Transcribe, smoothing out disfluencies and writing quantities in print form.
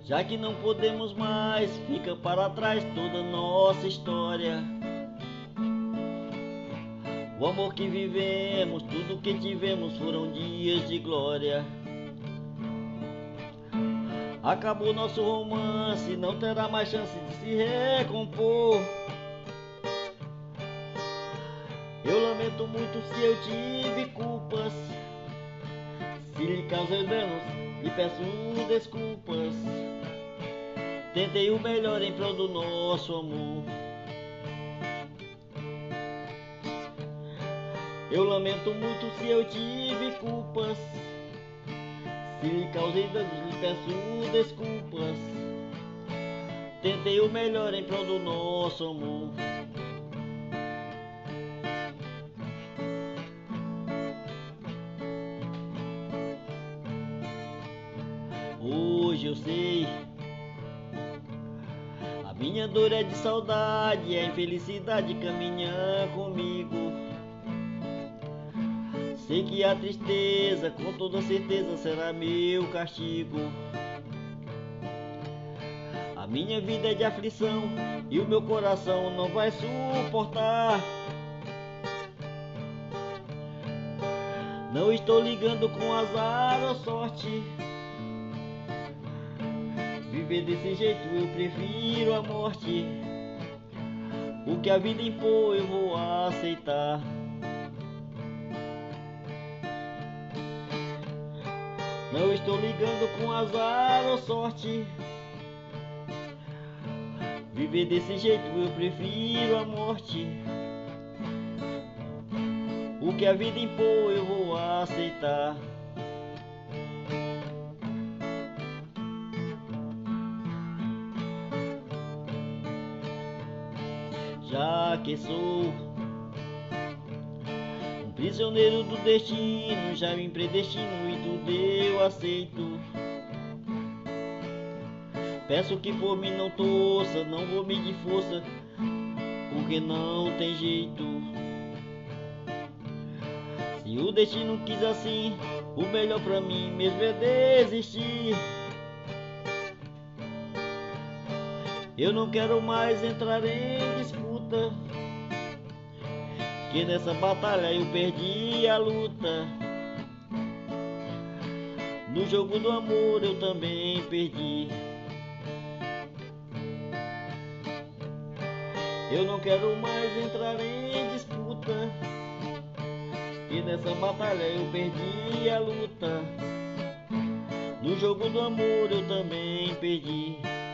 Já que não podemos mais, fica para trás toda nossa história. O amor que vivemos, tudo que tivemos foram dias de glória. Acabou nosso romance, não terá mais chance de se recompor. Eu lamento muito se eu tive culpas, se lhe causei danos, lhe peço desculpas. Tentei o melhor em prol do nosso amor. Eu lamento muito se eu tive culpas, se lhe causei danos, lhe peço desculpas. Tentei o melhor em prol do nosso amor. Hoje eu sei, a minha dor é de saudade, a infelicidade caminha comigo. Sei que a tristeza, com toda certeza, será meu castigo. A minha vida é de aflição e o meu coração não vai suportar. Não estou ligando com azar ou sorte. Viver desse jeito eu prefiro a morte. O que a vida impor eu vou aceitar. Não estou ligando com azar ou sorte. Viver desse jeito eu prefiro a morte. O que a vida impor eu vou aceitar. Já que sou um prisioneiro do destino, já me predestino e tudo eu aceito. Peço que por mim não torça, não vou medir força, porque não tem jeito. Se o destino quis assim, o melhor pra mim mesmo é desistir. Eu não quero mais entrar em disputa, que nessa batalha eu perdi a luta. No jogo do amor eu também perdi. Eu não quero mais entrar em disputa, que nessa batalha eu perdi a luta. No jogo do amor eu também perdi.